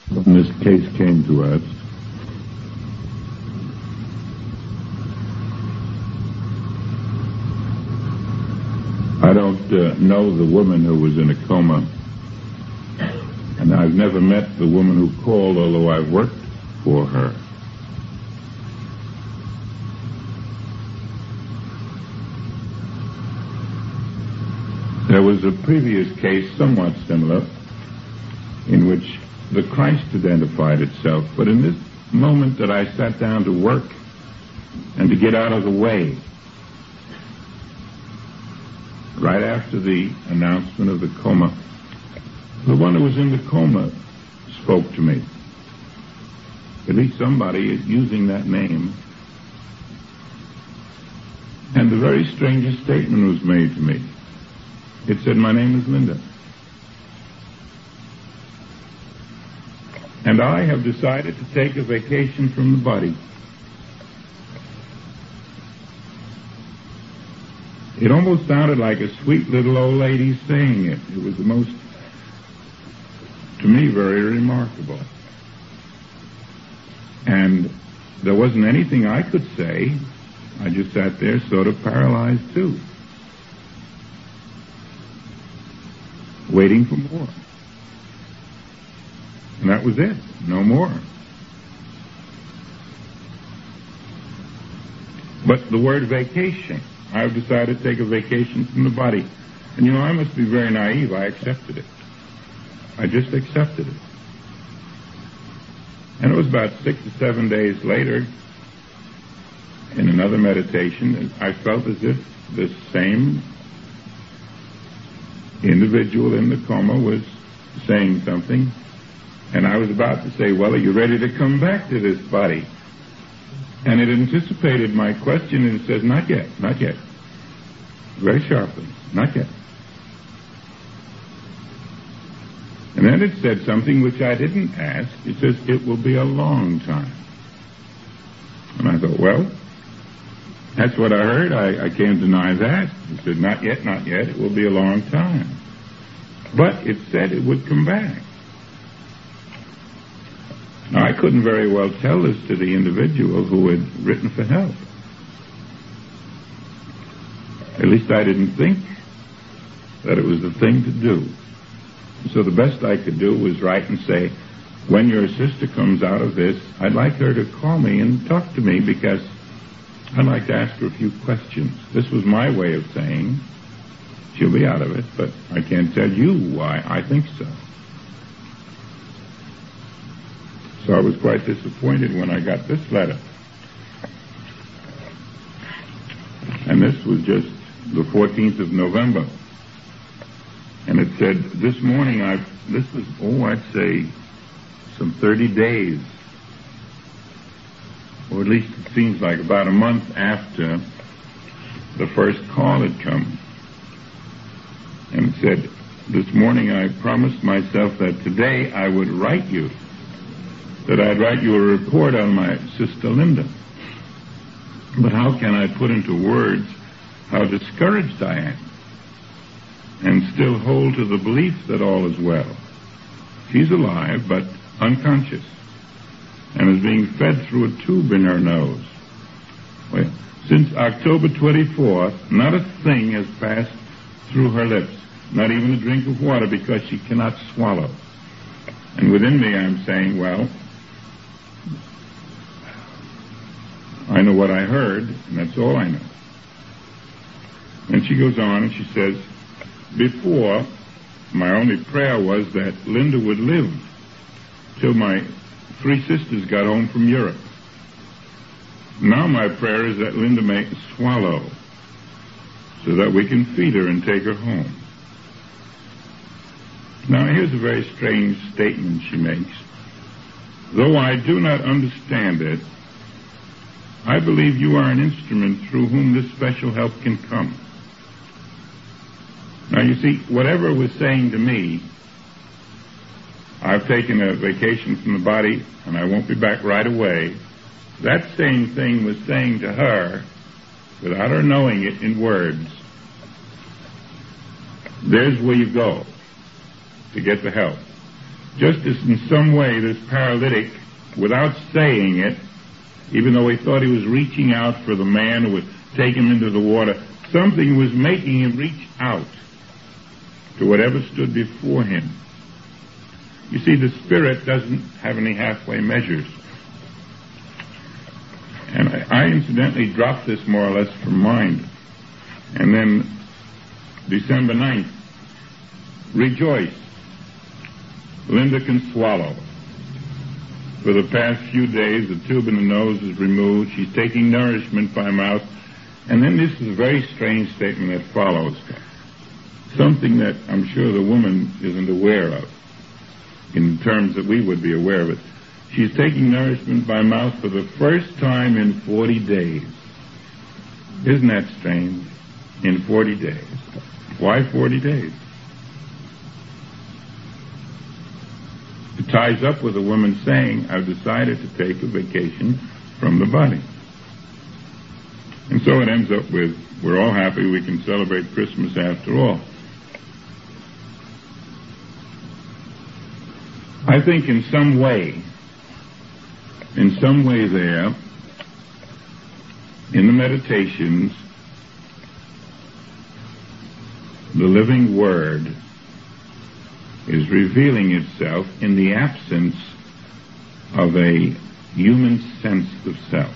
when this case came to us, I don't know the woman who was in a coma, and I've never met the woman who called, although I've worked for her. There was a previous case somewhat similar in which the Christ identified itself, but in this moment that I sat down to work and to get out of the way, right after the announcement of the coma, the one who was in the coma spoke to me. At least somebody is using that name. And the very strangest statement was made to me. It said, "My name is Linda. And I have decided to take a vacation from the body." It almost sounded like a sweet little old lady saying it. It was the most, to me, very remarkable. And there wasn't anything I could say. I just sat there sort of paralyzed too, waiting for more. And that was it. No more. But the word vacation, I've decided to take a vacation from the body. And you know, I must be very naive. I accepted it. I just accepted it. And it was about 6 or 7 days later, in another meditation, I felt as if the same individual in the coma was saying something. And I was about to say, "Well, are you ready to come back to this body?" And it anticipated my question, and it says, "Not yet, not yet." Very sharply, "Not yet." And then it said something which I didn't ask. It says, "It will be a long time." And I thought, well, that's what I heard. I can't deny that. It said, "Not yet, not yet. It will be a long time." But it said it would come back. Now, I couldn't very well tell this to the individual who had written for help. At least I didn't think that it was the thing to do. So the best I could do was write and say, "When your sister comes out of this, I'd like her to call me and talk to me because I'd like to ask her a few questions." This was my way of saying, she'll be out of it, but I can't tell you why I think so. So I was quite disappointed when I got this letter. And this was just the 14th of November. And it said, "This morning this was, I'd say some 30 days, or at least it seems like about a month after the first call had come." And it said, "This morning I promised myself that today I would write you, that I'd write you a report on my sister Linda. But how can I put into words how discouraged I am and still hold to the belief that all is well? She's alive, but unconscious, and is being fed through a tube in her nose. Well, since October 24th, not a thing has passed through her lips, not even a drink of water, because she cannot swallow." And within me I'm saying, well, I know what I heard, and that's all I know. And she goes on and she says, "Before, my only prayer was that Linda would live till my 3 sisters got home from Europe. Now my prayer is that Linda may swallow so that we can feed her and take her home." Now here's a very strange statement she makes. "Though I do not understand it, I believe you are an instrument through whom this special help can come." Now you see, whatever it was saying to me, I've taken a vacation from the body and I won't be back right away, that same thing was saying to her, without her knowing it in words, "There's where you go to get the help. just as in some way this paralytic, without saying it, even though he thought he was reaching out for the man who would take him into the water, something was making him reach out to whatever stood before him. You see, the Spirit doesn't have any halfway measures. And I incidentally dropped this more or less from mind. And then December 9th, rejoice. Linda can swallow. For the past few days, the tube in the nose is removed. She's taking nourishment by mouth. And then this is a very strange statement that follows. Something that I'm sure the woman isn't aware of, in terms that we would be aware of it. She's taking nourishment by mouth for the first time in 40 days. Isn't that strange? In 40 days. Why 40 days? It ties up with a woman saying, I've decided to take a vacation from the body. And so it ends up with, we're all happy we can celebrate Christmas after all. I think in some way there, in the meditations, the living Word is revealing itself in the absence of a human sense of self.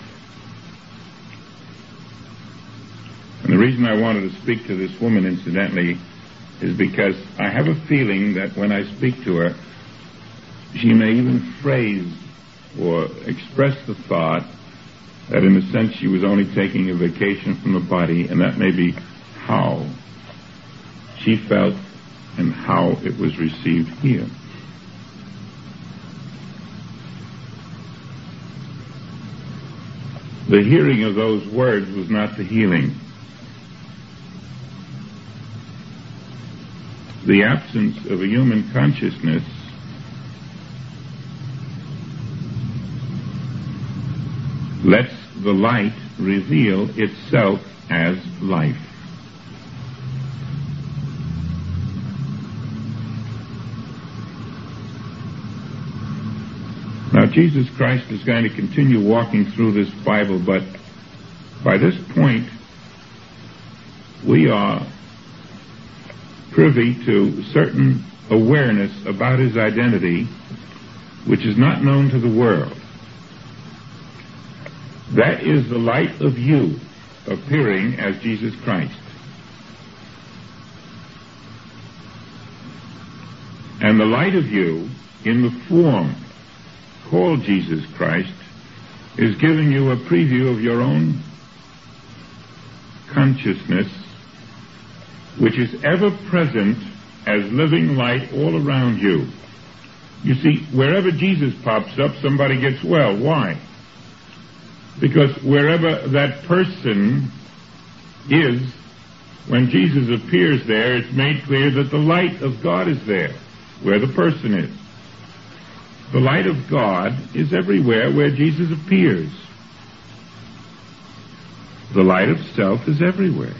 And the reason I wanted to speak to this woman, incidentally, is because I have a feeling that when I speak to her, she may even phrase or express the thought that in a sense she was only taking a vacation from the body, and that may be how she felt and how it was received here. The hearing of those words was not the healing. The absence of a human consciousness lets the light reveal itself as life. Now, Jesus Christ is going to continue walking through this Bible, but by this point, we are privy to certain awareness about his identity, which is not known to the world. That is the light of you appearing as Jesus Christ. And the light of you in the form called Jesus Christ is giving you a preview of your own consciousness, which is ever present as living light all around you. You see, wherever Jesus pops up, somebody gets well. Why? Because wherever that person is, when Jesus appears there, it's made clear that the light of God is there, where the person is. The light of God is everywhere where Jesus appears. The light of self is everywhere.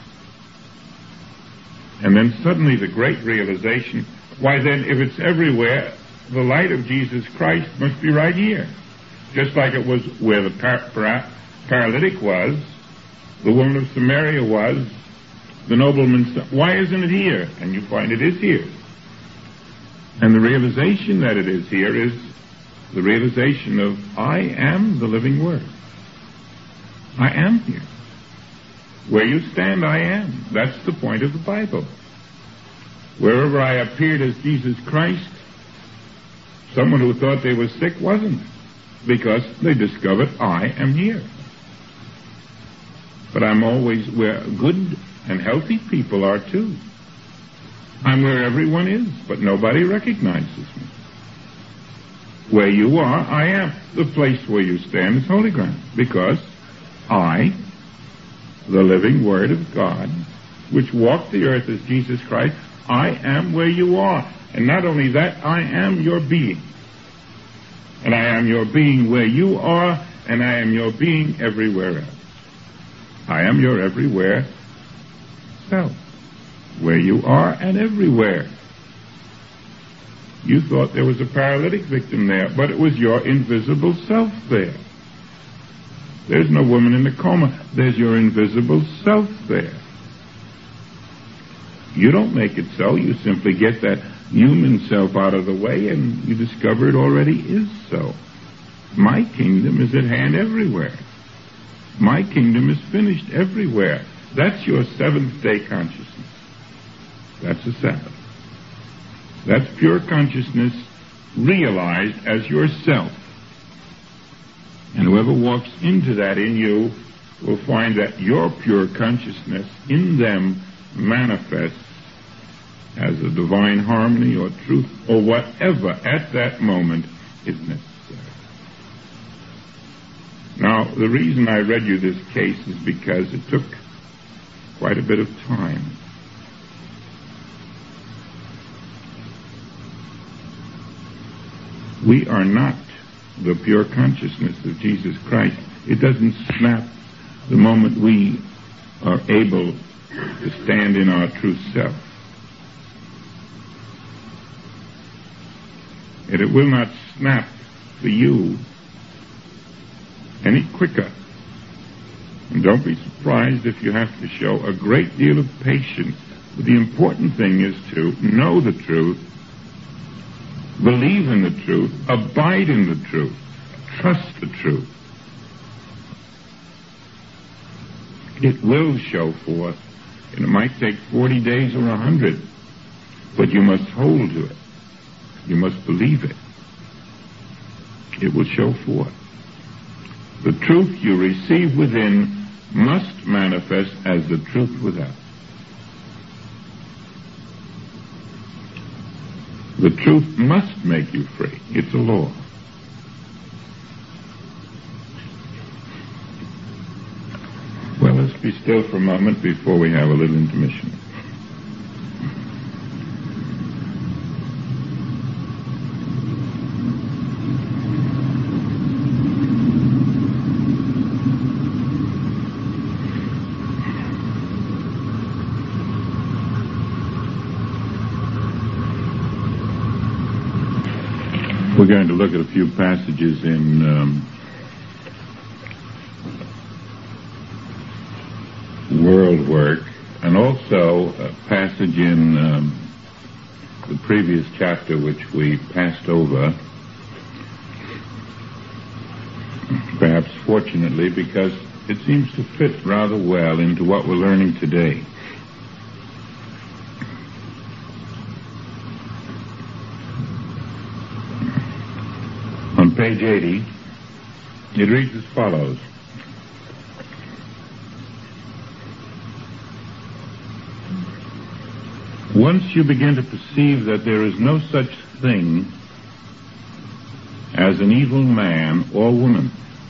And then suddenly the great realization, why then, if it's everywhere, the light of Jesus Christ must be right here. Just like it was where the paralytic was, the woman of Samaria was, the nobleman's son. Why isn't it here? And you find it is here. And the realization that it is here is the realization of, I am the living Word. I am here. Where you stand, I am. That's the point of the Bible. Wherever I appeared as Jesus Christ, someone who thought they were sick wasn't, because they discovered I am here. But I'm always where good and healthy people are too. I'm where everyone is, but nobody recognizes me. Where you are, I am. The place where you stand is holy ground, because I, the living Word of God, which walked the earth as Jesus Christ, I am where you are. And not only that, I am your being. And I am your being where you are, and I am your being everywhere else. I am your everywhere self, where you are and everywhere. You thought there was a paralytic victim there, but it was your invisible self there. There's no woman in a coma. There's your invisible self there. You don't make it so. You simply get that human self out of the way, and you discover it already is so. My kingdom is at hand everywhere. My kingdom is finished everywhere. That's your seventh-day consciousness. That's the Sabbath. That's pure consciousness realized as yourself. And whoever walks into that in you will find that your pure consciousness in them manifests as a divine harmony or truth or whatever at that moment is necessary. Now, the reason I read you this case is because it took quite a bit of time. We are not the pure consciousness of Jesus Christ. It doesn't snap the moment we are able to stand in our true self. And it will not snap for you any quicker. And don't be surprised if you have to show a great deal of patience. But the important thing is to know the truth, believe in the truth, abide in the truth, trust the truth. It will show forth, and it might take 40 days or 100, but you must hold to it. You must believe it. It will show forth. The truth you receive within must manifest as the truth without. The truth must make you free. It's a law. Well, let's be still for a moment before we have a little intermission. We're going to look at a few passages in World Work, and also a passage in the previous chapter which we passed over, perhaps fortunately, because it seems to fit rather well into what we're learning today. On page 80, it reads as follows. Once you begin to perceive that there is no such thing as an evil man or woman,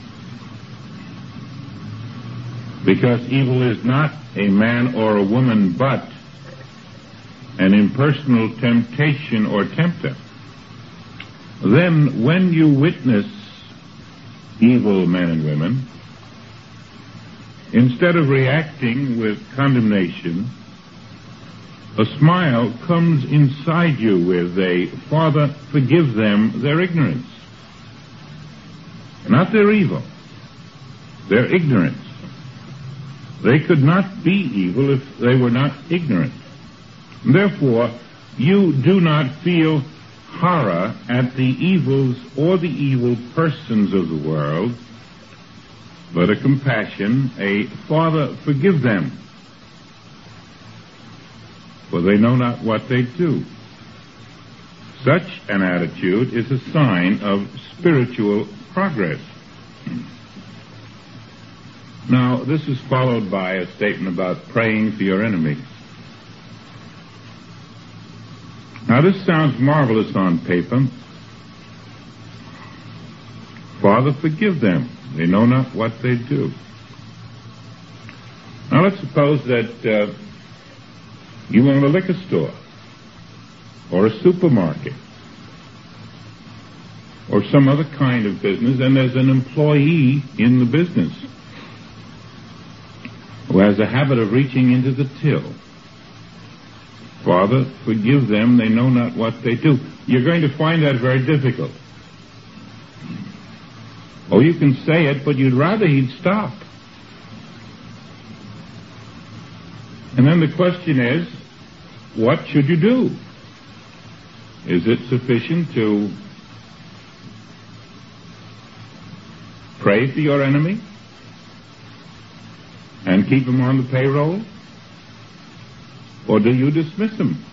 because evil is not a man or a woman but an impersonal temptation or tempter, then when you witness evil men and women, instead of reacting with condemnation, a smile comes inside you with a, Father, forgive them their ignorance. Not their evil, their ignorance. They could not be evil if they were not ignorant. Therefore, you do not feel horror at the evils or the evil persons of the world, but a compassion, a Father, forgive them, for they know not what they do. Such an attitude is a sign of spiritual progress. Now, this is followed by a statement about praying for your enemies. Now, this sounds marvelous on paper. Father, forgive them. They know not what they do. Now, let's suppose that you own a liquor store or a supermarket or some other kind of business, and there's an employee in the business who has a habit of reaching into the till. Father, forgive them, they know not what they do. You're going to find that very difficult. Oh, you can say it, but you'd rather he'd stop. And then the question is, what should you do? Is it sufficient to pray for your enemy and keep him on the payroll? Or do you dismiss him?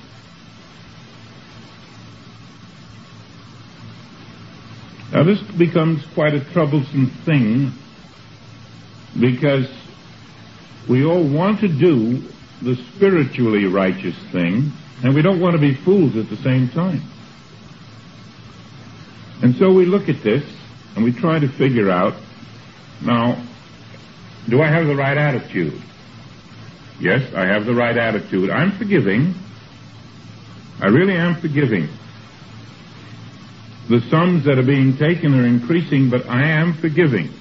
Now this becomes quite a troublesome thing, because we all want to do the spiritually righteous thing, and we don't want to be fools at the same time. And so we look at this, and we try to figure out, now, do I have the right attitude? Yes, I have the right attitude. I'm forgiving. I really am forgiving. The sums that are being taken are increasing, but I am forgiving.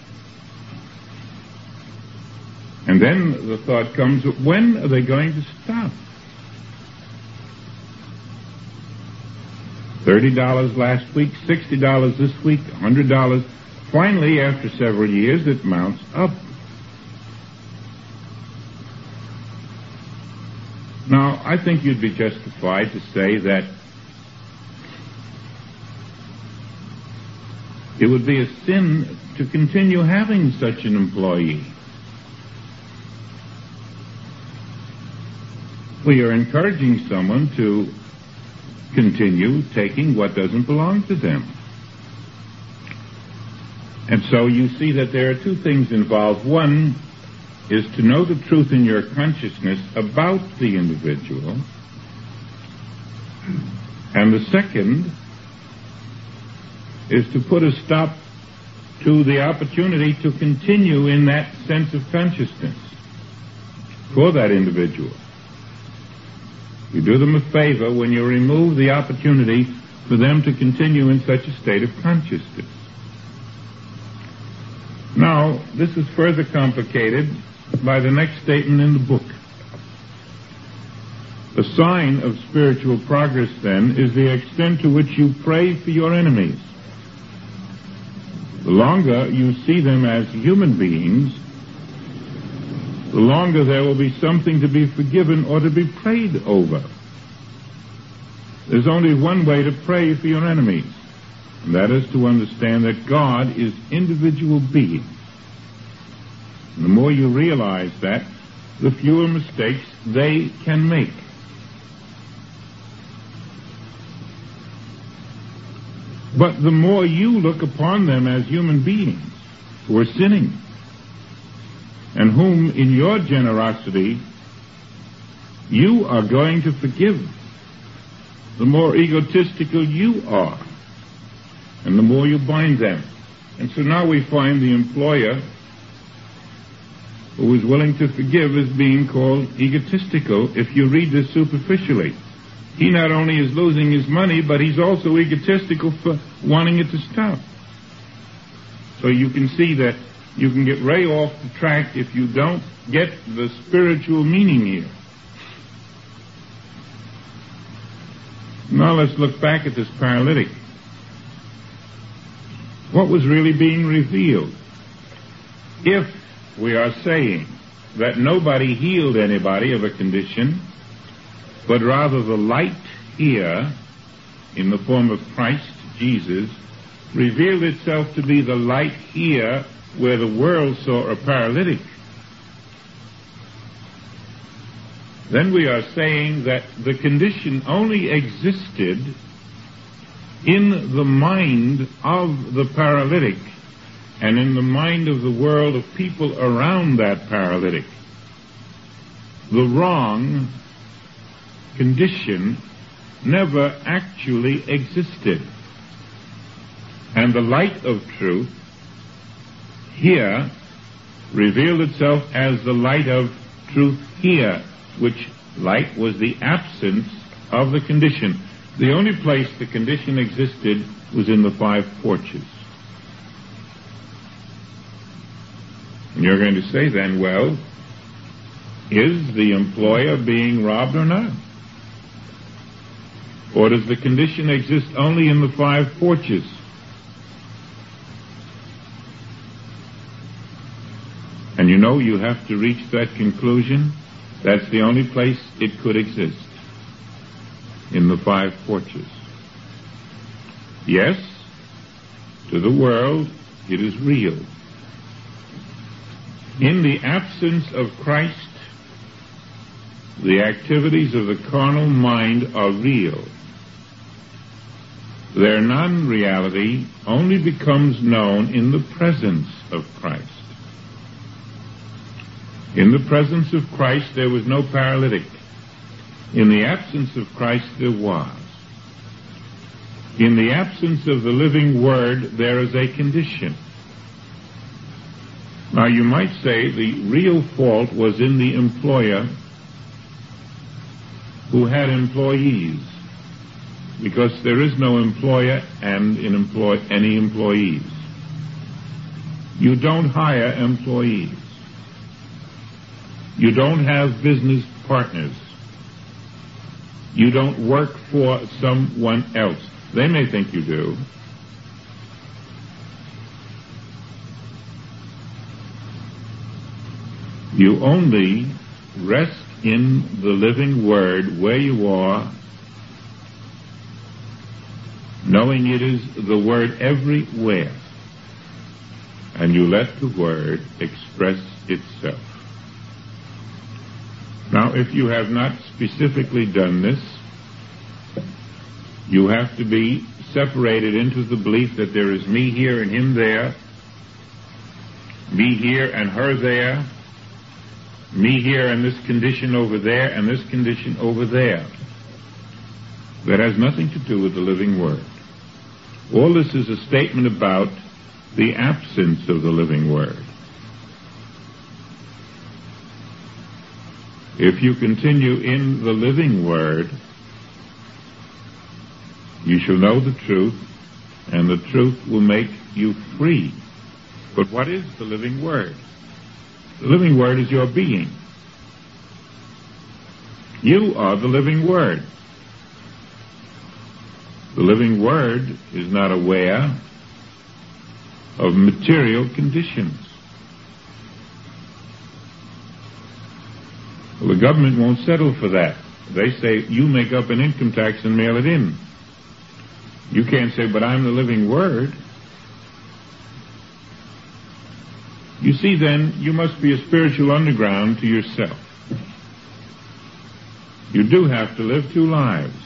And then the thought comes, when are they going to stop? $30 last week, $60 this week, $100. Finally, after several years, it mounts up. Now, I think you'd be justified to say that it would be a sin to continue having such an employee. We are encouraging someone to continue taking what doesn't belong to them. And so you see that there are two things involved. One is to know the truth in your consciousness about the individual. And the second is to put a stop to the opportunity to continue in that sense of consciousness for that individual. You do them a favor when you remove the opportunity for them to continue in such a state of consciousness. Now, this is further complicated by the next statement in the book. The sign of spiritual progress, then, is the extent to which you pray for your enemies. The longer you see them as human beings, the longer there will be something to be forgiven or to be prayed over. There's only one way to pray for your enemies, and that is to understand that God is individual being. And the more you realize that, the fewer mistakes they can make. But the more you look upon them as human beings who are sinning, and whom in your generosity you are going to forgive, the more egotistical you are, and the more you bind them. And so now we find the employer who is willing to forgive as being called egotistical, if you read this superficially. He not only is losing his money, but he's also egotistical for wanting it to stop. So you can see that you can get way off the track if you don't get the spiritual meaning here. Now let's look back at this paralytic. What was really being revealed? If we are saying that nobody healed anybody of a condition, but rather the light here, in the form of Christ Jesus, revealed itself to be the light here where the world saw a paralytic, then we are saying that the condition only existed in the mind of the paralytic and in the mind of the world of people around that paralytic. The wrong condition never actually existed. And the light of truth here revealed itself as the light of truth here, which light was the absence of the condition. The only place the condition existed was in the five porches. And you're going to say then, well, is the employer being robbed or not? Or does the condition exist only in the 5 porches? And you know you have to reach that conclusion. That's the only place it could exist. In the 5 porches. Yes, to the world it is real. In the absence of Christ, the activities of the carnal mind are real. Their non-reality only becomes known in the presence of Christ. In the presence of Christ there was no paralytic. In the absence of Christ there was. In the absence of the living Word there is a condition. Now you might say the real fault was in the employer who had employees, because there is no employer and any employees. You don't hire employees. You don't have business partners. You don't work for someone else. They may think you do. You only rest in the living Word where you are, knowing it is the Word everywhere, and you let the Word express itself. Now, if you have not specifically done this, you have to be separated into the belief that there is me here and him there, me here and her there, me here and this condition over there and this condition over there. That has nothing to do with the living Word. All this is a statement about the absence of the living Word. If you continue in the living Word, you shall know the truth, and the truth will make you free. But what is the living Word? The living Word is your being. You are the living Word. The living Word is not aware of material conditions. Well, the government won't settle for that. They say, you make up an income tax and mail it in. You can't say, but I'm the living Word. You see, then, you must be a spiritual underground to yourself. You do have to live 2 lives.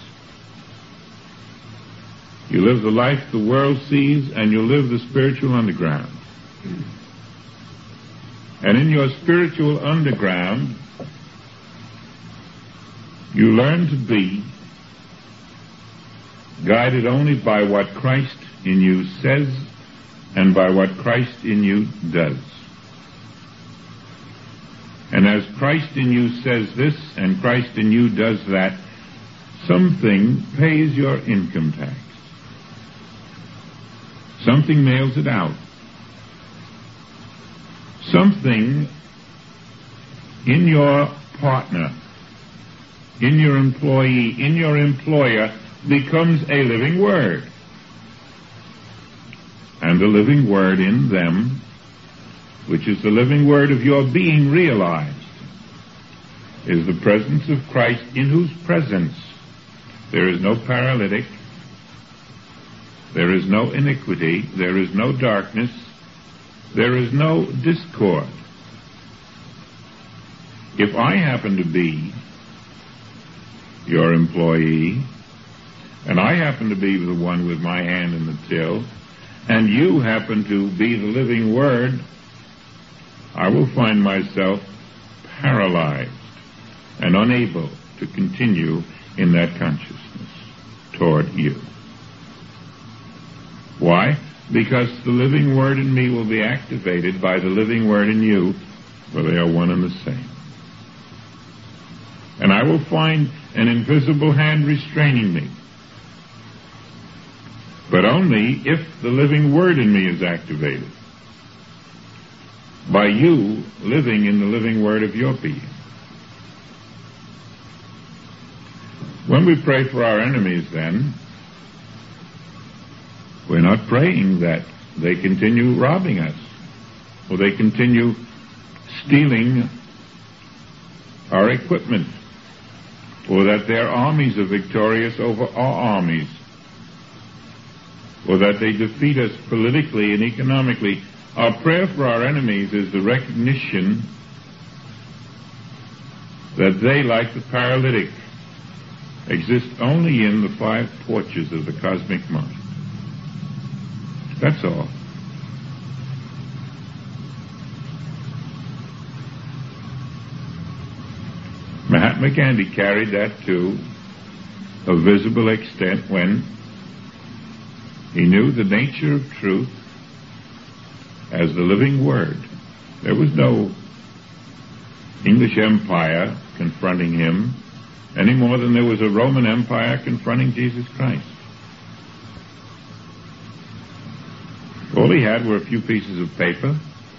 You live the life the world sees, and you live the spiritual underground. And in your spiritual underground, you learn to be guided only by what Christ in you says and by what Christ in you does. And as Christ in you says this and Christ in you does that, something pays your income tax. Something mails it out. Something in your partner, in your employee, in your employer becomes a living Word. And the living Word in them, which is the living Word of your being realized, is the presence of Christ, in whose presence there is no paralytic, there is no iniquity, there is no darkness, there is no discord. If I happen to be your employee, and I happen to be the one with my hand in the till, and you happen to be the living Word, I will find myself paralyzed and unable to continue in that consciousness toward you. Why? Because the living Word in me will be activated by the living Word in you, for they are one and the same. And I will find an invisible hand restraining me, but only if the living Word in me is activated by you living in the living Word of your being. When we pray for our enemies, then, we're not praying that they continue robbing us, or they continue stealing our equipment, or that their armies are victorious over our armies, or that they defeat us politically and economically. Our prayer for our enemies is the recognition that they, like the paralytic, exist only in the five porches of the cosmic mind. That's all. Mahatma Gandhi carried that to a visible extent when he knew the nature of truth as the living word. There was no English Empire confronting him any more than there was a Roman Empire confronting Jesus Christ. All he had were a few pieces of paper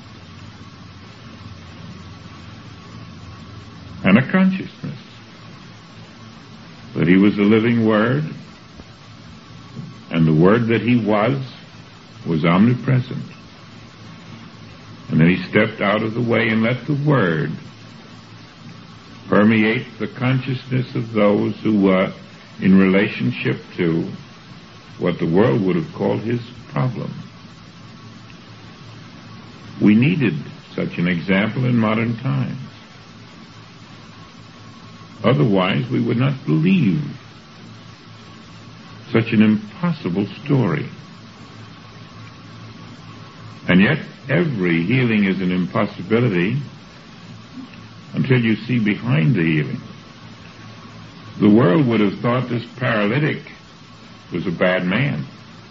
and a consciousness that he was the living word, and the word that he was omnipresent. And then he stepped out of the way and let the word permeate the consciousness of those who were in relationship to what the world would have called his problem. We needed such an example in modern times. Otherwise, we would not believe such an impossible story. And yet, every healing is an impossibility until you see behind the healing. The world would have thought this paralytic was a bad man,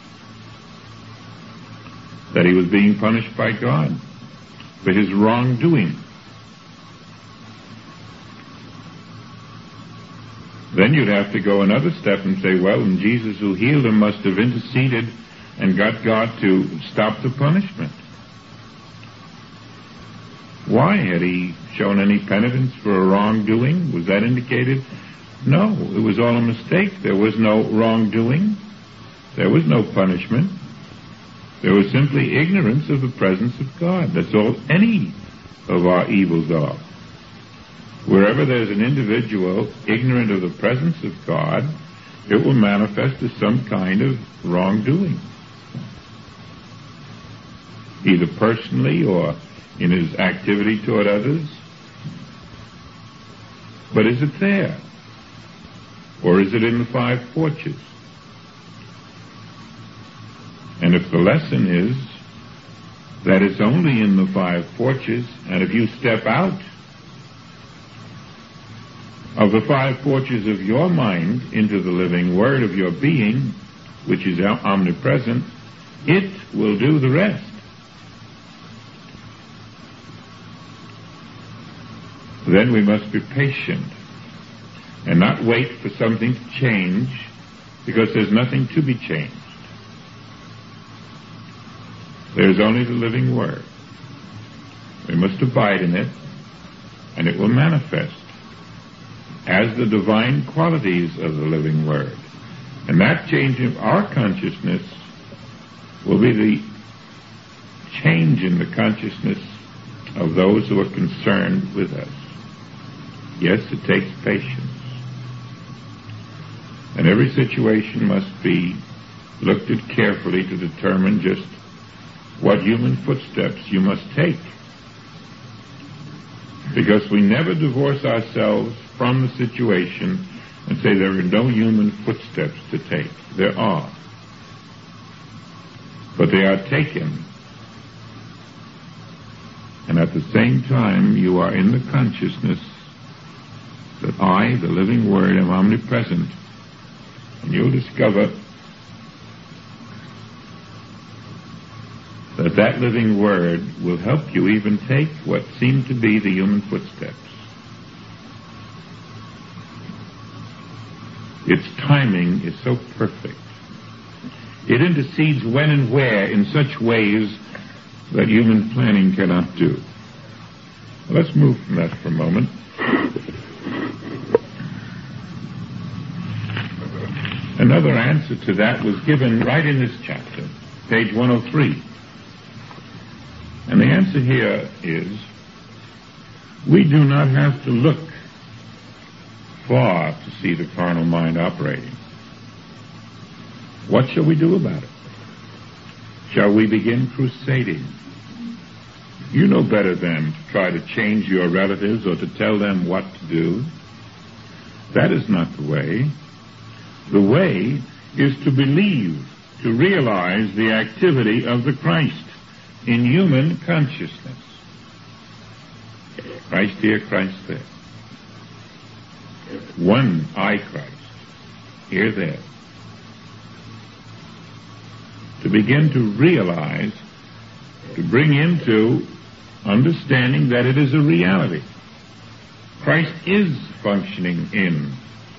that he was being punished by God for his wrongdoing. Then you'd have to go another step and say, well, and Jesus who healed him must have interceded and got God to stop the punishment. Why? Had he shown any penitence for a wrongdoing? Was that indicated? No, it was all a mistake. There was no wrongdoing. There was no punishment. There was simply ignorance of the presence of God. That's all any of our evils are. Wherever there's an individual ignorant of the presence of God, it will manifest as some kind of wrongdoing, either personally or in his activity toward others. But is it there? Or is it in the five porches? And if the lesson is that it's only in the five porches, and if you step out of the five porches of your mind into the living word of your being, which is omnipresent, it will do the rest. Then we must be patient and not wait for something to change, because there's nothing to be changed. There's only the living word. We must abide in it, and it will manifest as the divine qualities of the living word. And that change of our consciousness will be the change in the consciousness of those who are concerned with us. Yes, it takes patience. And every situation must be looked at carefully to determine just what human footsteps you must take. Because we never divorce ourselves from the situation and say there are no human footsteps to take. There are. But they are taken. And at the same time, you are in the consciousness that I, the living word, am omnipresent. And you'll discover that that living word will help you even take what seem to be the human footsteps. Its timing is so perfect. It intercedes when and where in such ways that human planning cannot do. Let's move from that for a moment. Another answer to that was given right in this chapter, page 103. And the answer here is, we do not have to look far to see the carnal mind operating. What shall we do about it? Shall we begin crusading? You know better than to try to change your relatives or to tell them what to do. That is not the way. The way is to believe, to realize the activity of the Christ in human consciousness. Christ here, Christ there. One I Christ, here, there. To begin to realize, to bring into understanding that it is a reality. Christ is functioning in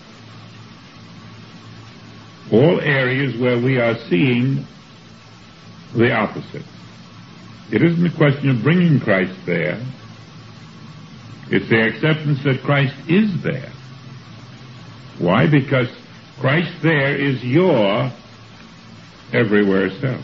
all areas where we are seeing the opposite. It isn't a question of bringing Christ there. It's the acceptance that Christ is there. Why? Because Christ there is your everywhere self.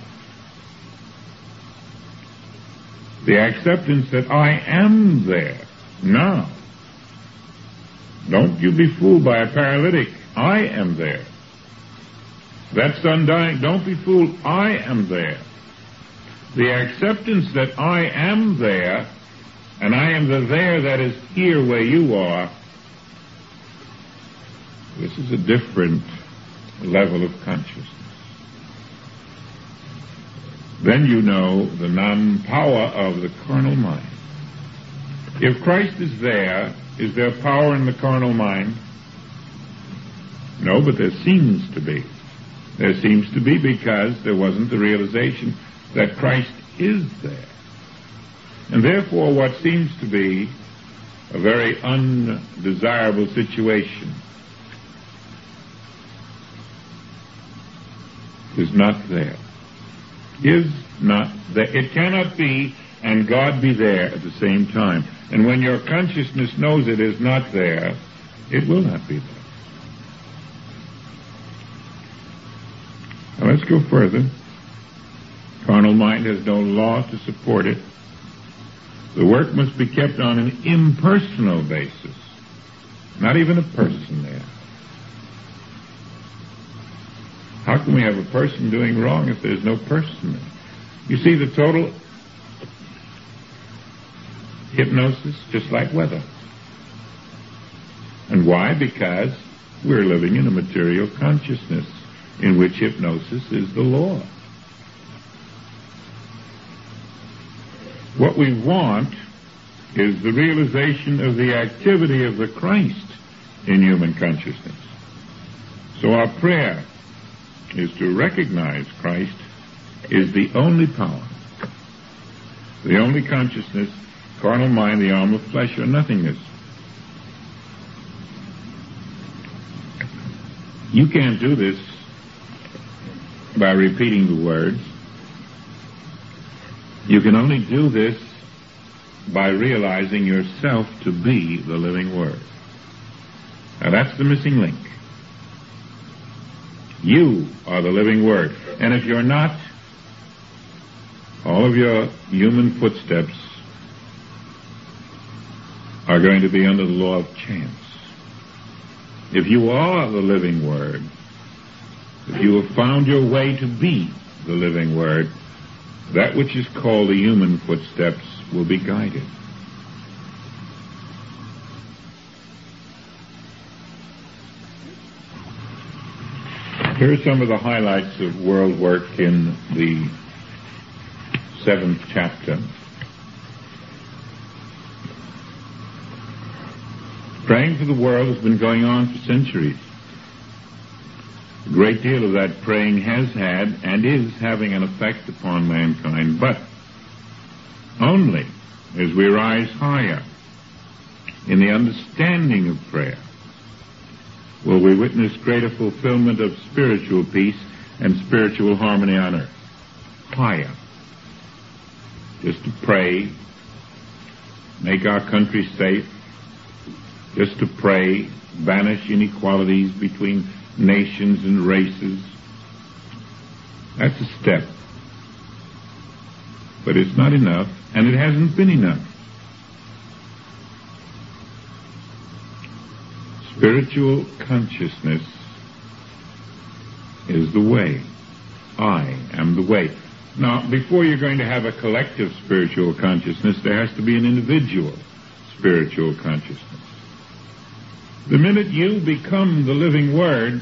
The acceptance that I am there now. Don't you be fooled by a paralytic. I am there. That son dying, don't be fooled. I am there. The acceptance that I am there, and I am the there that is here where you are, this is a different level of consciousness. Then you know the non-power of the carnal mind. If Christ is there power in the carnal mind? No, but there seems to be. There seems to be because there wasn't the realization that Christ is there. And therefore what seems to be a very undesirable situation is not there. Is not there. It cannot be and God be there at the same time. And when your consciousness knows it is not there, it will not be there. Now let's go further. Carnal mind has no law to support it. The work must be kept on an impersonal basis. Not even a person there. How can we have a person doing wrong if there's no person there? You see, the total hypnosis, just like weather. And why? Because we're living in a material consciousness in which hypnosis is the law. What we want is the realization of the activity of the Christ in human consciousness. So our prayer is to recognize Christ is the only power, the only consciousness, carnal mind, the arm of flesh, or nothingness. You can't do this by repeating the words. You can only do this by realizing yourself to be the living Word. Now that's the missing link. You are the living Word. And if you're not, all of your human footsteps are going to be under the law of chance. If you are the living Word, if you have found your way to be the living Word, that which is called the human footsteps will be guided. Here are some of the highlights of world work in the 7th chapter. Praying for the world has been going on for centuries. A great deal of that praying has had and is having an effect upon mankind, but only as we rise higher in the understanding of prayer will we witness greater fulfillment of spiritual peace and spiritual harmony on earth. Higher. Just to pray, make our country safe, just to pray, banish inequalities between nations and races. That's a step. But it's not enough, and it hasn't been enough. Spiritual consciousness is the way. I am the way. Now, before you're going to have a collective spiritual consciousness, there has to be an individual spiritual consciousness. The minute you become the living Word,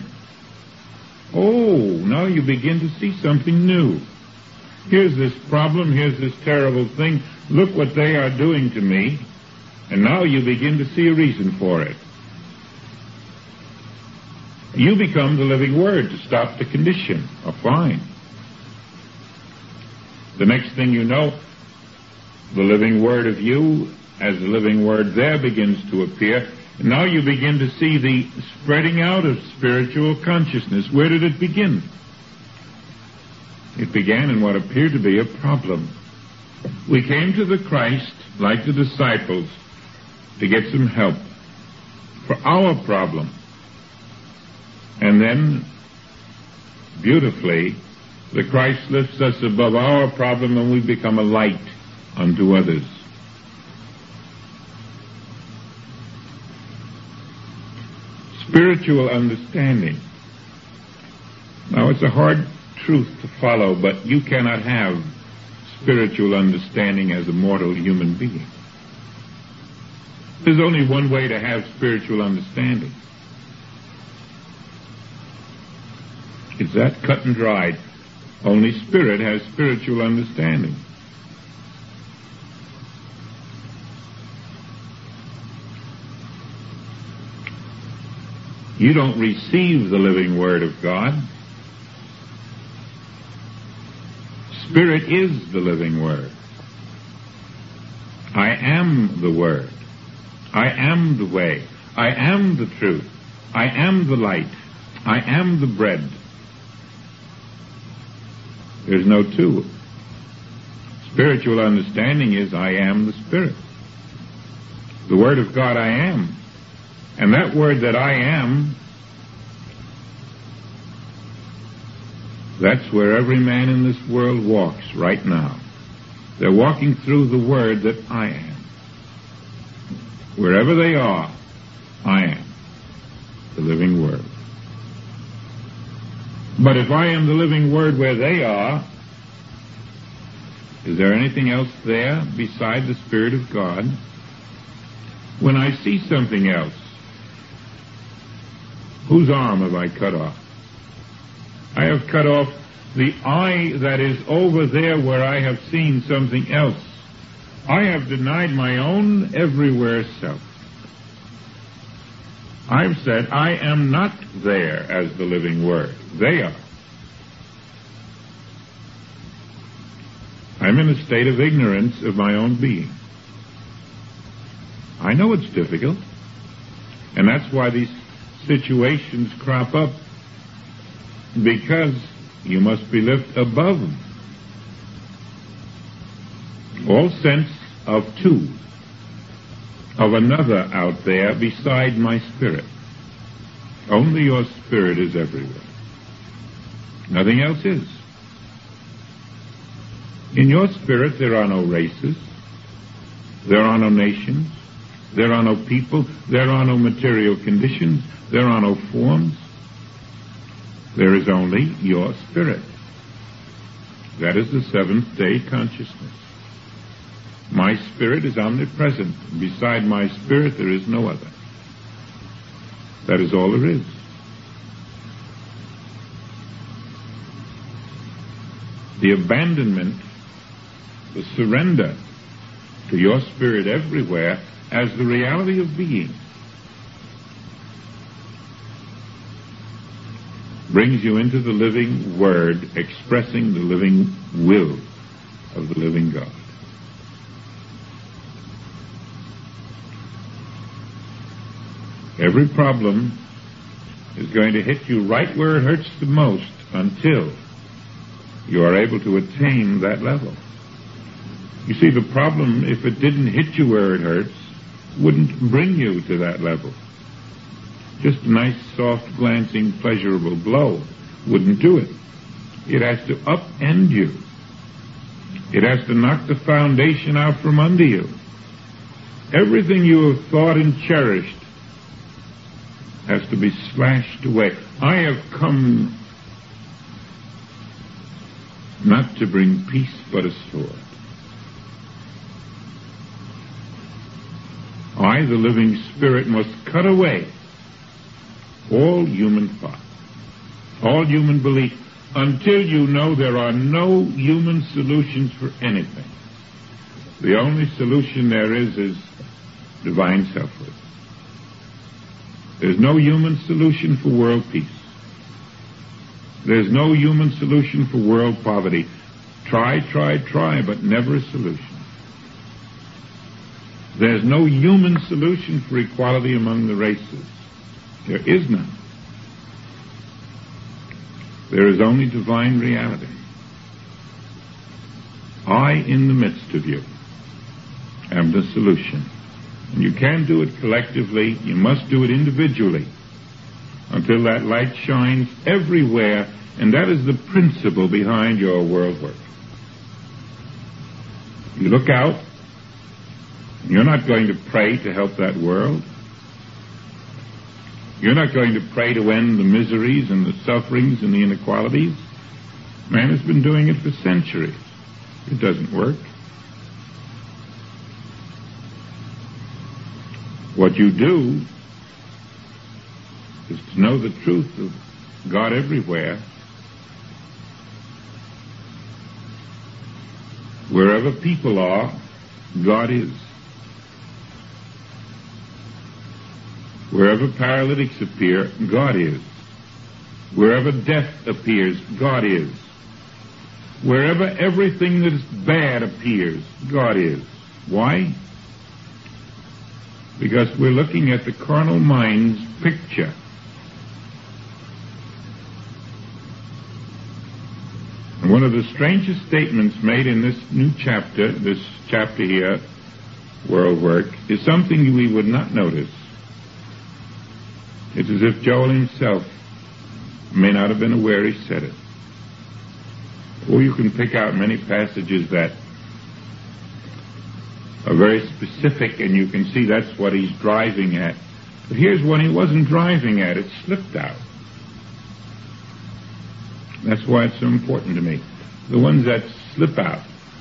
now you begin to see something new. Here's this problem, here's this terrible thing, look what they are doing to me, and now you begin to see a reason for it. You become the living Word to stop the condition. Fine. The next thing you know, the living Word of you, as the living Word there, begins to appear. And now you begin to see the spreading out of spiritual consciousness. Where did it begin? It began in what appeared to be a problem. We came to the Christ, like the disciples, to get some help for our problem. And then, beautifully, the Christ lifts us above our problem and we become a light unto others. Spiritual understanding. Now, it's a hard truth to follow, but you cannot have spiritual understanding as a mortal human being. There's only one way to have spiritual understanding. It's that cut and dried. Only spirit has spiritual understanding. You don't receive the living Word of God. Spirit is the living Word. I am the Word. I am the way. I am the truth. I am the light. I am the bread. There's no two. Spiritual understanding is I am the Spirit. The Word of God I am. And that word that I am, that's where every man in this world walks right now. They're walking through the word that I am. Wherever they are, I am the living Word. But if I am the living Word where they are, is there anything else there beside the Spirit of God? When I see something else, whose arm have I cut off? I have cut off the I that is over there where I have seen something else. I have denied my own everywhere self. I've said, I am not there as the living Word. They are. I'm in a state of ignorance of my own being. I know it's difficult, and that's why these situations crop up, because you must be lifted above them. All sense of two, of another out there beside my spirit. Only your spirit is everywhere. Nothing else is. In your spirit there are no races, there are no nations, there are no people, there are no material conditions, there are no forms. There is only your spirit. That is the seventh-day consciousness. My spirit is omnipresent. Beside my spirit there is no other. That is all there is. The abandonment, the surrender to your spirit everywhere as the reality of being brings you into the living Word, expressing the living will of the living God. Every problem is going to hit you right where it hurts the most until you are able to attain that level. You see, the problem, if it didn't hit you where it hurts, wouldn't bring you to that level. Just a nice, soft, glancing, pleasurable blow wouldn't do it. It has to upend you. It has to knock the foundation out from under you. Everything you have thought and cherished has to be slashed away. I have come not to bring peace but a sword. I, the living Spirit, must cut away all human thought, all human belief, until you know there are no human solutions for anything. The only solution there is divine selfhood. There's no human solution for world peace. There's no human solution for world poverty. Try, but never a solution. There's no human solution for equality among the races. There is none. There is only divine reality. I, in the midst of you, am the solution. And you can't do it collectively. You must do it individually until that light shines everywhere. And that is the principle behind your world work. You look out. You're not going to pray to help that world. You're not going to pray to end the miseries and the sufferings and the inequalities. Man has been doing it for centuries. It doesn't work. What you do is to know the truth of God everywhere. Wherever people are, God is. Wherever paralytics appear, God is. Wherever death appears, God is. Wherever everything that is bad appears, God is. Why? Because we're looking at the carnal mind's picture. And one of the strangest statements made in this chapter here, World Work, is something we would not notice. It's as if Joel himself may not have been aware he said it. Or you can pick out many passages that are very specific, and you can see that's what he's driving at. But here's one he wasn't driving at. It slipped out. That's why it's so important to me. The ones that slip out.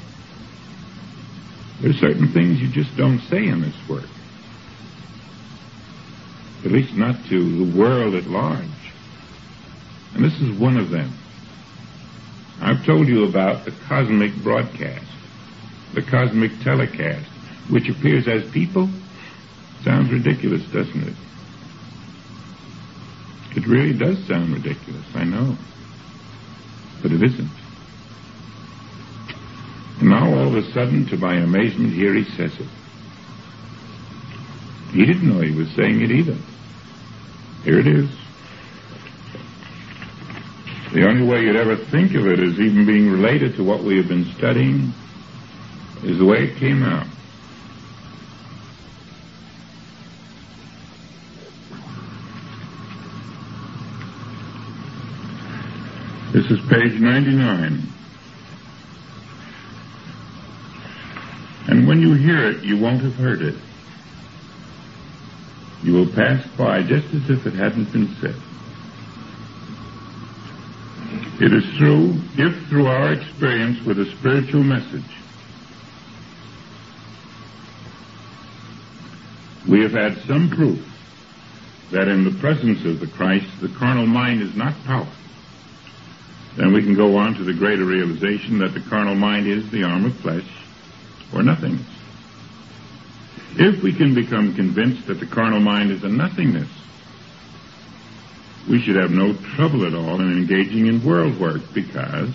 There's certain things you just don't say in this work. At least not to the world at large. And this is one of them. I've told you about the cosmic broadcast, the cosmic telecast, which appears as people. Sounds ridiculous, doesn't it? It really does sound ridiculous, I know. But it isn't. And now all of a sudden, to my amazement, here he says it. He didn't know he was saying it either. Here it is. The only way you'd ever think of it as even being related to what we have been studying is the way it came out. This is page 99. And when you hear it, you won't have heard it. You will pass by just as if it hadn't been said. It is true if through our experience with a spiritual message we have had some proof that in the presence of the Christ the carnal mind is not power, then we can go on to the greater realization that the carnal mind is the arm of flesh or nothingness. If we can become convinced that the carnal mind is a nothingness, we should have no trouble at all in engaging in world work, because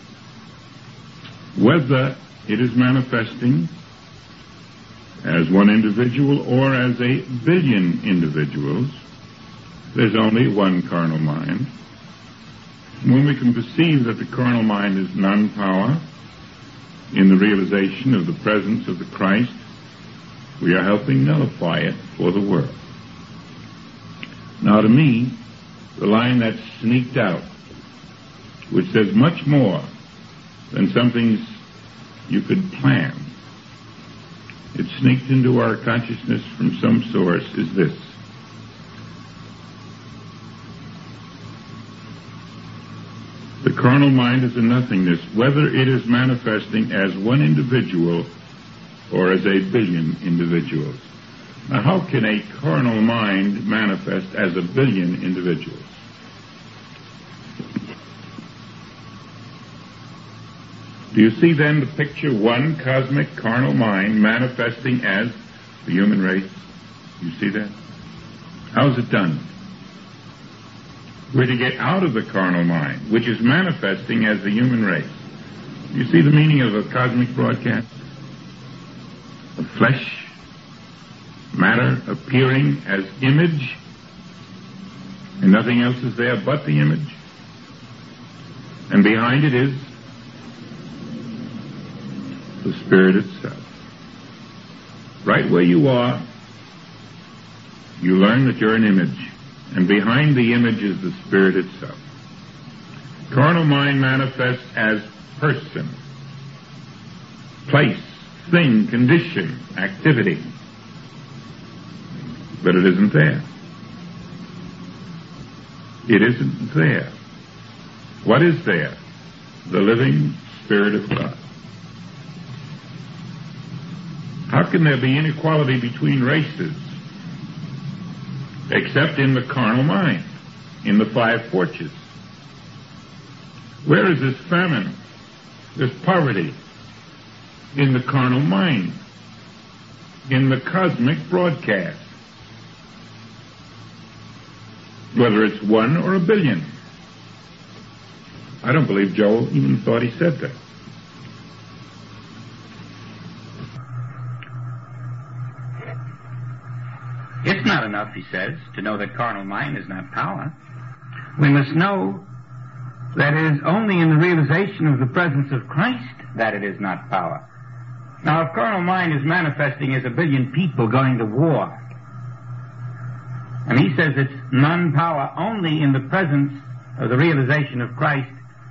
whether it is manifesting as one individual or as a billion individuals, there's only one carnal mind. When we can perceive that the carnal mind is non-power in the realization of the presence of the Christ, we are helping nullify it for the world. Now to me, the line that's sneaked out, which says much more than some things you could plan, it sneaked into our consciousness from some source, is this. The carnal mind is a nothingness, whether it is manifesting as one individual or as a billion individuals. Now, how can a carnal mind manifest as a billion individuals? Do you see then the picture, one cosmic carnal mind manifesting as the human race? You see that? How's it done? We're to get out of the carnal mind, which is manifesting as the human race. You see the meaning of a cosmic broadcast? Of flesh, matter appearing as image, and nothing else is there but the image. And behind it is the Spirit itself. Right where you are, you learn that you're an image, and behind the image is the Spirit itself. Carnal mind manifests as person, place, thing, condition, activity. But it isn't there. It isn't there. What is there? The living Spirit of God. How can there be inequality between races except in the carnal mind, in the five porches? Where is this famine, this poverty? In the carnal mind, in the cosmic broadcast. Whether it's one or a billion. I don't believe Joel even thought he said that. It's not enough, he says, to know that carnal mind is not power. We must know that it is only in the realization of the presence of Christ that it is not power. Now, if carnal mind is manifesting as a billion people going to war, and he says it's non-power only in the presence of the realization of Christ,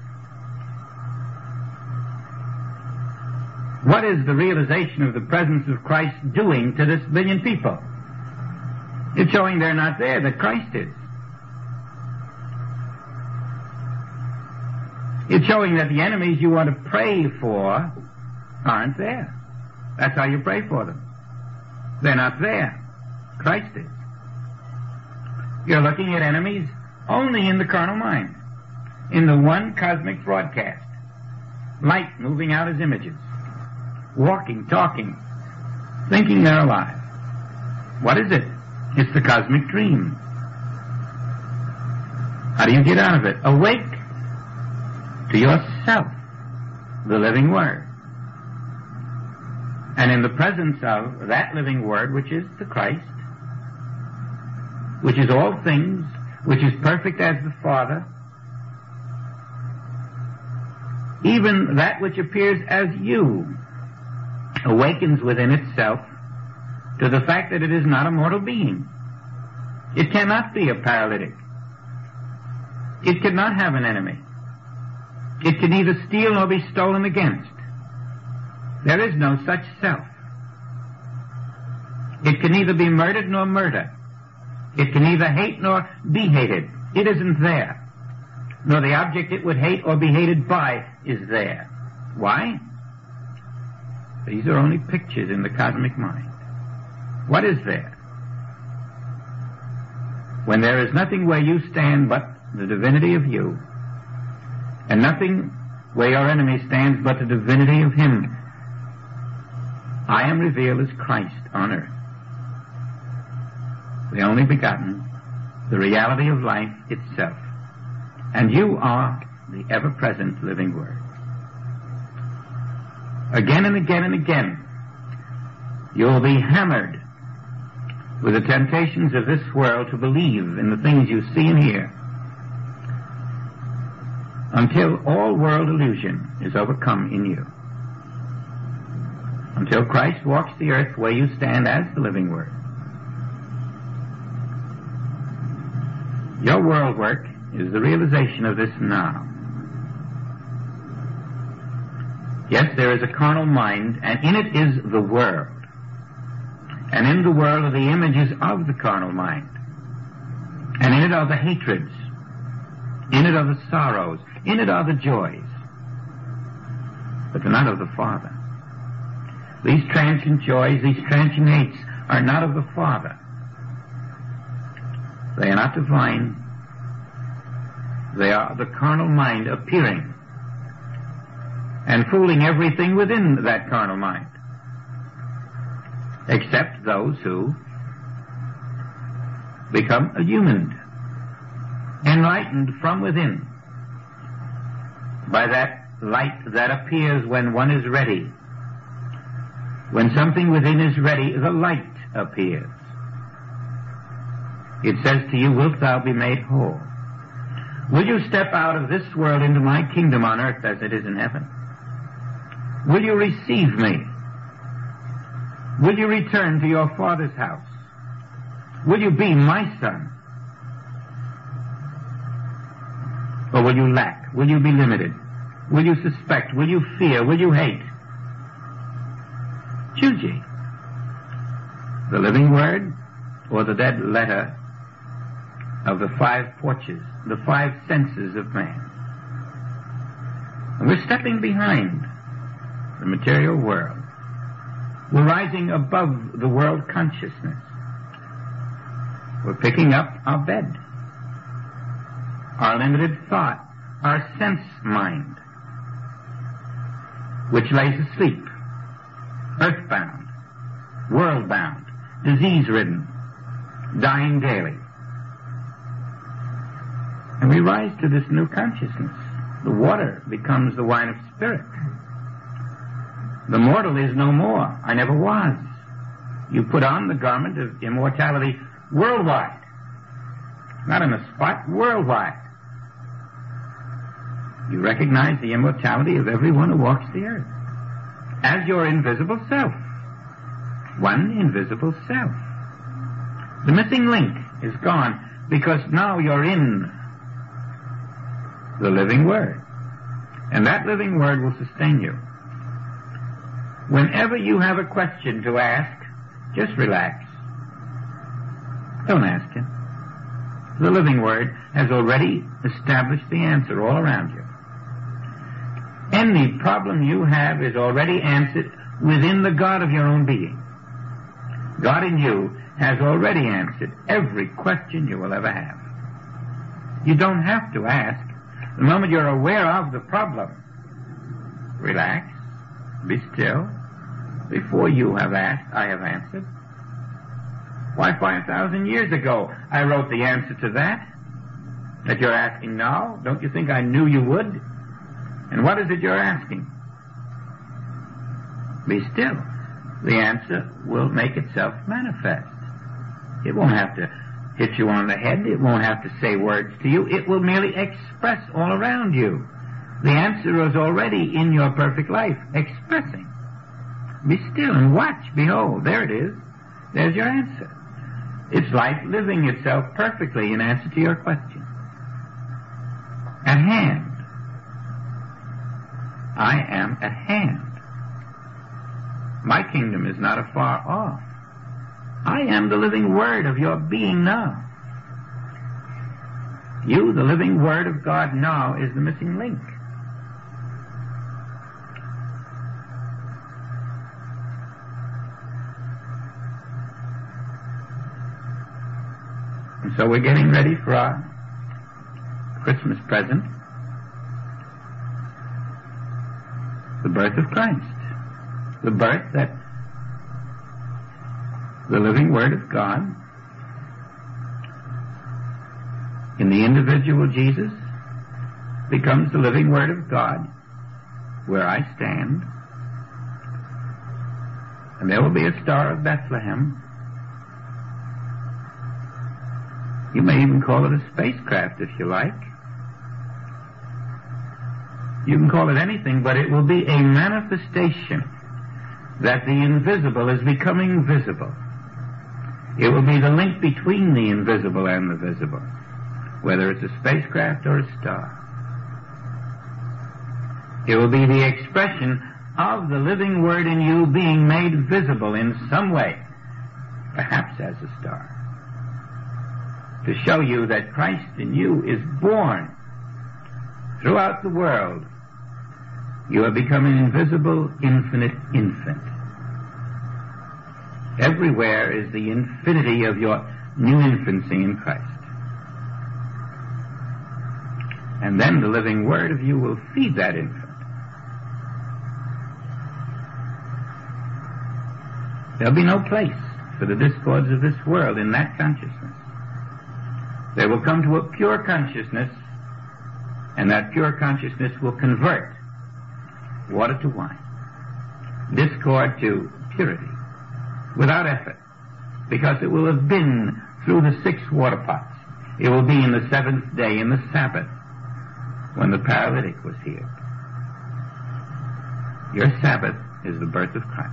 what is the realization of the presence of Christ doing to this billion people? It's showing they're not there, that Christ is. It's showing that the enemies you want to pray for aren't there. That's how you pray for them. They're not there. Christ is. You're looking at enemies only in the carnal mind, in the one cosmic broadcast. Light moving out as images, walking, talking, thinking they're alive. What is it? It's the cosmic dream. How do you get out of it? Awake to yourself, the living Word. And in the presence of that living Word, which is the Christ, which is all things, which is perfect as the Father, even that which appears as you awakens within itself to the fact that it is not a mortal being. It cannot be a paralytic. It cannot have an enemy. It can neither steal nor be stolen against. There is no such self. It can neither be murdered nor murder. It can neither hate nor be hated. It isn't there. Nor the object it would hate or be hated by is there. Why? These are only pictures in the cosmic mind. What is there? When there is nothing where you stand but the divinity of you, and nothing where your enemy stands but the divinity of him, I am revealed as Christ on earth, the only begotten, the reality of life itself. And you are the ever-present living Word. Again and again and again, you will be hammered with the temptations of this world to believe in the things you see and hear, until all world illusion is overcome in you. Until Christ walks the earth where you stand as the living Word. Your world work is the realization of this now. Yes, there is a carnal mind, and in it is the world. And in the world are the images of the carnal mind. And in it are the hatreds. In it are the sorrows. In it are the joys. But they're not of the Father. These transient joys, these transient hates are not of the Father. They are not divine. They are the carnal mind appearing and fooling everything within that carnal mind, except those who become illumined, enlightened from within by that light that appears when one is ready. When something within is ready, the light appears. It says to you, wilt thou be made whole? Will you step out of this world into my kingdom on earth as it is in heaven? Will you receive me? Will you return to your Father's house? Will you be my son? Or will you lack? Will you be limited? Will you suspect? Will you fear? Will you hate? Choose ye. The living word or the dead letter of the 5 porches, the 5 senses of man. And we're stepping behind the material world. We're rising above the world consciousness. We're picking up our bed, our limited thought, our sense mind, which lays asleep, earthbound, world-bound, disease-ridden, dying daily. And we rise to this new consciousness. The water becomes the wine of spirit. The mortal is no more. I never was. You put on the garment of immortality worldwide. Not in a spot, worldwide. You recognize the immortality of everyone who walks the earth as your invisible self. One invisible self. The missing link is gone because now you're in the living word. And that living word will sustain you. Whenever you have a question to ask, just relax. Don't ask it. The living word has already established the answer all around you. Any problem you have is already answered within the God of your own being. God in you has already answered every question you will ever have. You don't have to ask. The moment you're aware of the problem, relax, be still. Before you have asked, I have answered. Why, 5,000 years ago, I wrote the answer to that you're asking now. Don't you think I knew you would? And what is it you're asking? Be still. The answer will make itself manifest. It won't have to hit you on the head. It won't have to say words to you. It will merely express all around you. The answer is already in your perfect life, expressing. Be still and watch. Behold, there it is. There's your answer. It's life living itself perfectly in answer to your question. At hand. I am at hand. My kingdom is not afar off. I am the living word of your being now. You, the living word of God now, is the missing link. And so we're getting ready for our Christmas present, the birth of Christ. The birth that the living Word of God in the individual Jesus becomes the living Word of God where I stand. And there will be a star of Bethlehem. You may even call it a spacecraft if you like. You can call it anything, but it will be a manifestation that the invisible is becoming visible. It will be the link between the invisible and the visible. whether it's a spacecraft or a star. It will be the expression of the living Word in you being made visible in some way, perhaps as a star, to show you that Christ in you is born throughout the world. You have become an invisible, infinite infant. Everywhere is the infinity of your new infancy in Christ. And then the living Word of you will feed that infant. There'll be no place for the discords of this world in that consciousness. They will come to a pure consciousness, and that pure consciousness will convert water to wine, discord to purity, without effort, because it will have been through the 6 water pots. It will be in the 7th day, in the Sabbath, when the paralytic was healed. Your Sabbath is the birth of Christ.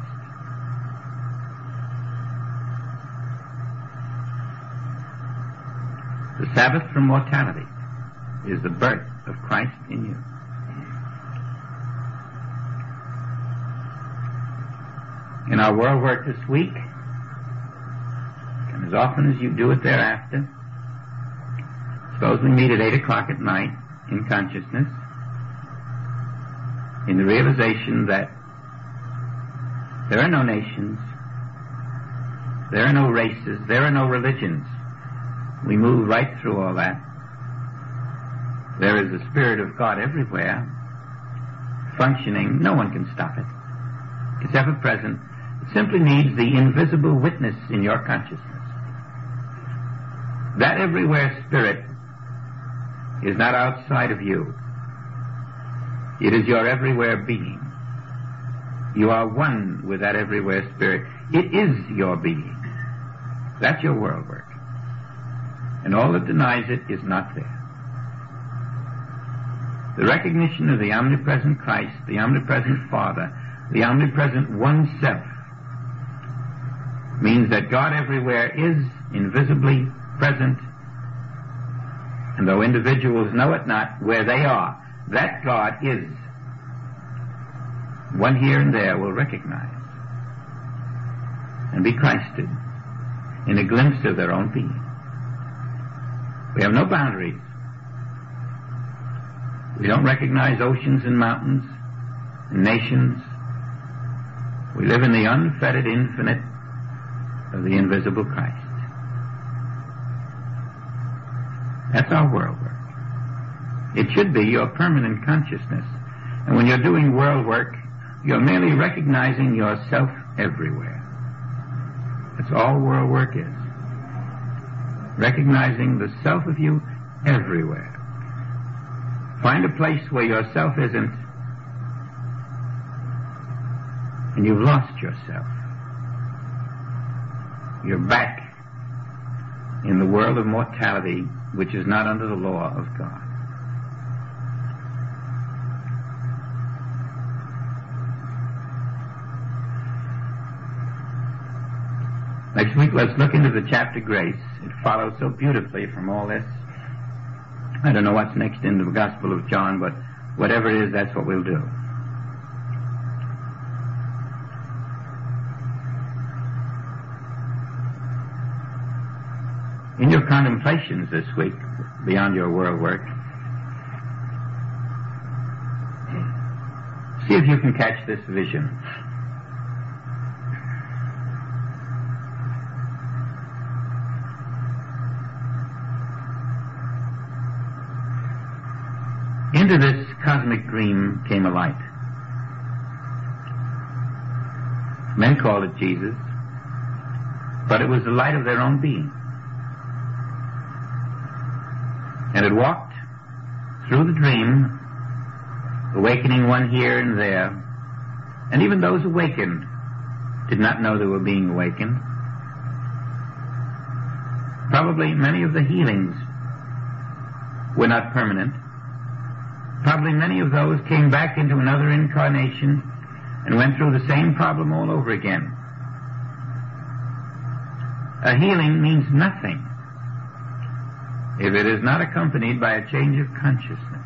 The Sabbath from mortality is the birth of Christ in you. In our world work this week, and as often as you do it thereafter, suppose we meet at 8 o'clock at night in consciousness, in the realization that there are no nations, there are no races, there are no religions. We move right through all that. There is the Spirit of God everywhere, functioning. No one can stop it. It's ever present. It simply needs the invisible witness in your consciousness. That everywhere Spirit is not outside of you. It is your everywhere being. You are one with that everywhere Spirit. It is your being. That's your world work. And all that denies it is not there. The recognition of the omnipresent Christ, the omnipresent Father, the omnipresent oneself, means that God everywhere is invisibly present, and though individuals know it not where they are, that God is. One here and there will recognize and be Christed in a glimpse of their own being. We have no boundaries. We don't recognize oceans and mountains and nations. We live in the unfettered infinite of the invisible Christ. That's our world work. It should be your permanent consciousness. And when you're doing world work, you're merely recognizing yourself everywhere. That's all world work is. Recognizing the self of you everywhere. Find a place where yourself isn't, and you've lost yourself. You're back in the world of mortality, which is not under the law of God. Next week, let's look into the chapter Grace. It follows so beautifully from all this. I don't know what's next in the Gospel of John, but whatever it is, that's what we'll do. In your contemplations this week, beyond your world work, see if you can catch this vision. Into this cosmic dream came a light. Men called it Jesus, but it was the light of their own being. And it walked through the dream, awakening one here and there, and even those awakened did not know they were being awakened. Probably many of the healings were not permanent. Probably many of those came back into another incarnation and went through the same problem all over again. A healing means nothing if it is not accompanied by a change of consciousness.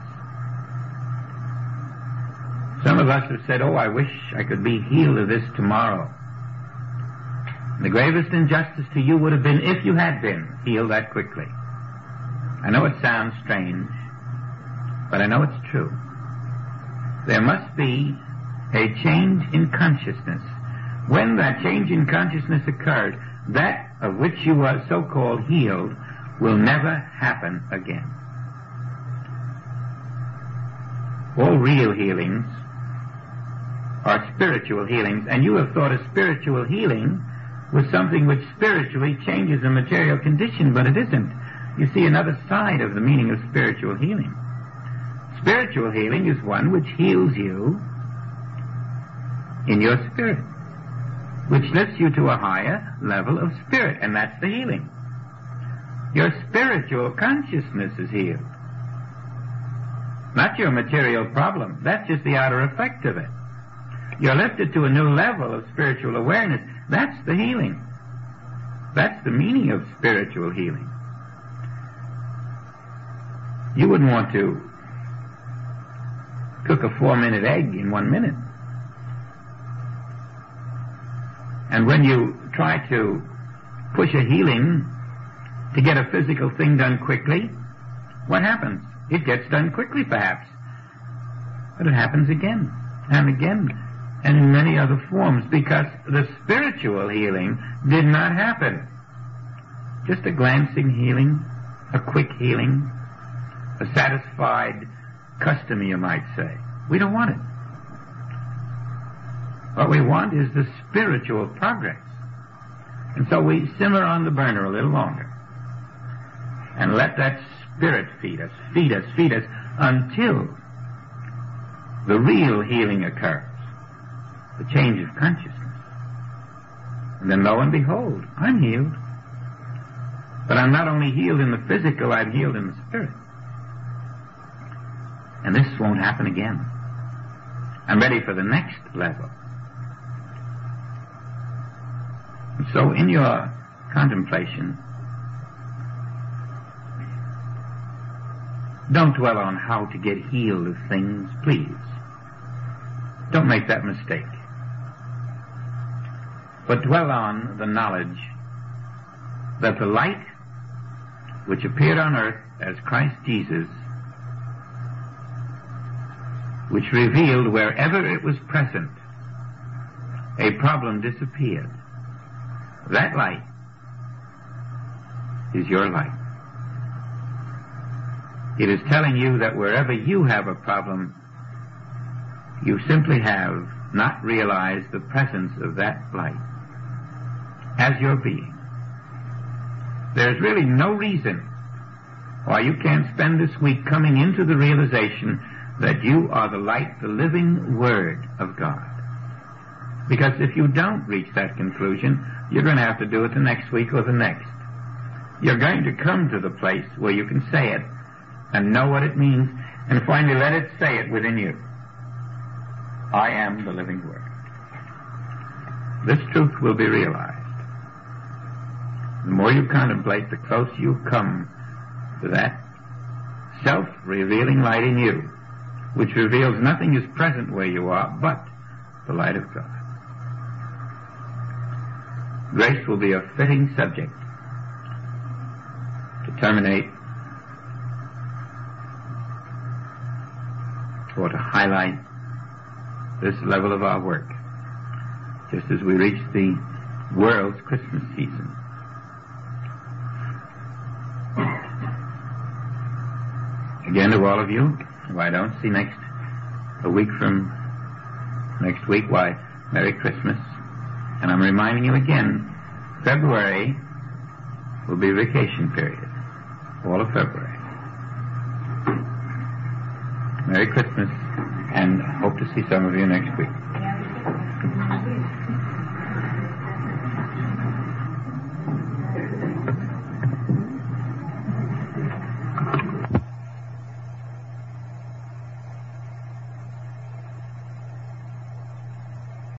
Some of us have said, oh, I wish I could be healed of this tomorrow. The gravest injustice to you would have been if you had been healed that quickly. I know it sounds strange, but I know it's true. There must be a change in consciousness. When that change in consciousness occurs, that of which you are so-called healed will never happen again. All real healings are spiritual healings, and you have thought a spiritual healing was something which spiritually changes a material condition, but it isn't. You see another side of the meaning of spiritual healing. Spiritual healing is one which heals you in your spirit, which lifts you to a higher level of spirit, and that's the healing. Your spiritual consciousness is healed, not your material problem. That's just the outer effect of it. You're lifted to a new level of spiritual awareness. That's the healing. That's the meaning of spiritual healing. You wouldn't want to cook a 4-minute egg in 1 minute. And when you try to push a healing to get a physical thing done quickly, what happens? It gets done quickly, perhaps. But it happens again and again and in many other forms, because the spiritual healing did not happen. Just a glancing healing, a quick healing, a satisfied custom, you might say. We don't want it. What we want is the spiritual progress. And so we simmer on the burner a little longer and let that spirit feed us until the real healing occurs, the change of consciousness. And then lo and behold, I'm healed. But I'm not only healed in the physical, I'm healed in the spirit. And this won't happen again. I'm ready for the next level. And so in your contemplation, don't dwell on how to get healed of things, please. Don't make that mistake. But dwell on the knowledge that the light which appeared on earth as Christ Jesus, which revealed wherever it was present, a problem disappeared. That light is your light. It is telling you that wherever you have a problem, you simply have not realized the presence of that light as your being. There's really no reason why you can't spend this week coming into the realization that you are the light, the living Word of God. Because if you don't reach that conclusion, you're going to have to do it the next week or the next. You're going to come to the place where you can say it and know what it means, and finally let it say it within you. I am the living Word. This truth will be realized. The more you contemplate, the closer you come to that self-revealing light in you, which reveals nothing is present where you are but the light of God. Grace will be a fitting subject to terminate or to highlight this level of our work, just as we reach the world's Christmas season. Again, to all of you who I don't see a week from next week, why, Merry Christmas. And I'm reminding you again, February will be vacation period, all of February. Merry Christmas, and hope to see some of you next week.